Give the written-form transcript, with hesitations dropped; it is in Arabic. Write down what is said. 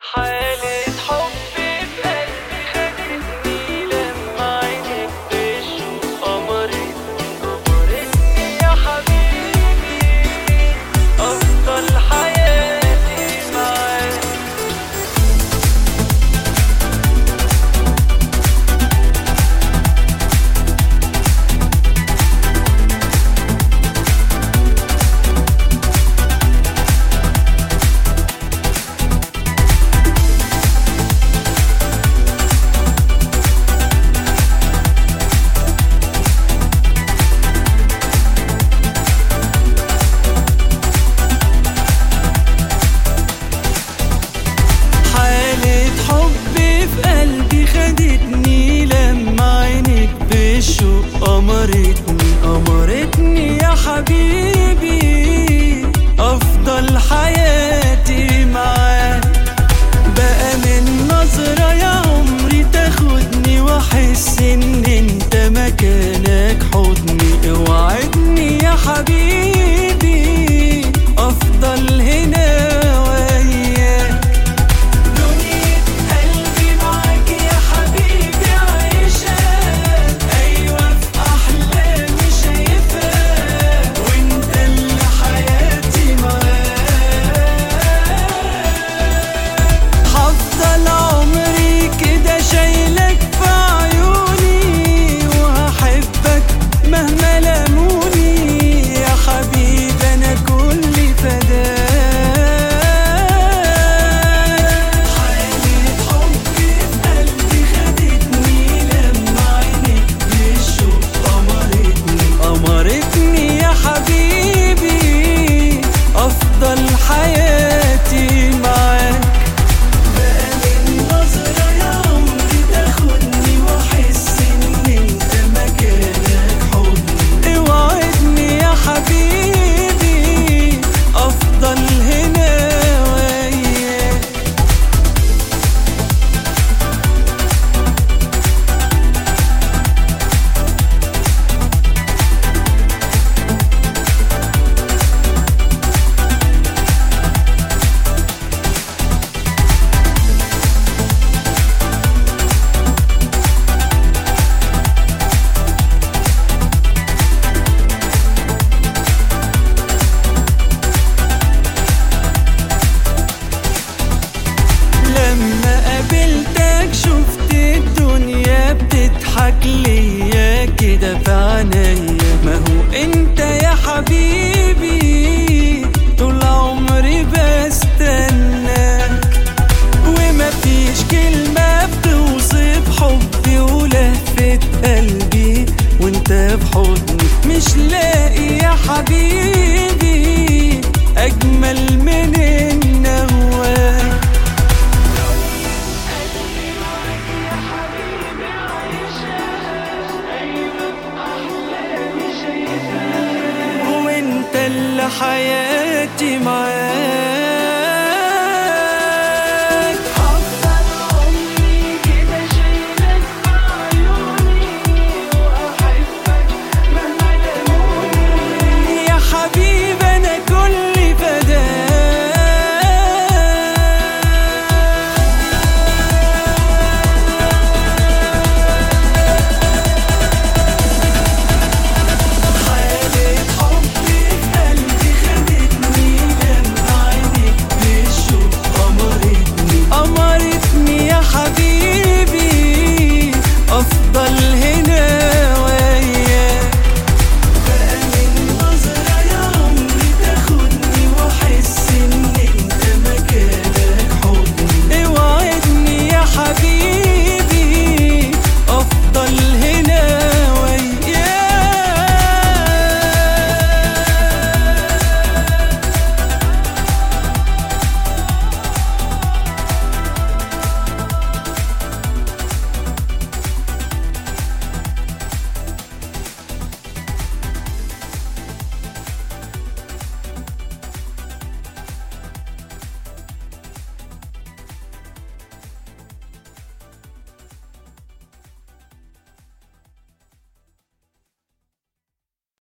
حالة حب في قلبي خدتني لما عينك بتشوف قمرتني يا حبيبي أفضل حياتي معاك. قمرتني يا حبيبي أفضل حياتي معاك. بقى من نظرة يا عمري تاخدني وأحس إن أنت مكانك حضني. اوعدني يا حبيبي أفضل هنا حياتي معاك. بقى من نظرة يا عمري تاخدني وأحس إن أنت مكانك حضني. اوعدني يا حبيبي أفضل هنا وياك. بتضحك ليا كده في عينيا. ما هو انت يا حبيبي طول عمري بستناك. وما فيش كلمة بتوصف حبي ولهفة قلبي وانت في حضني. مش لاقي يا حبيبي أجمل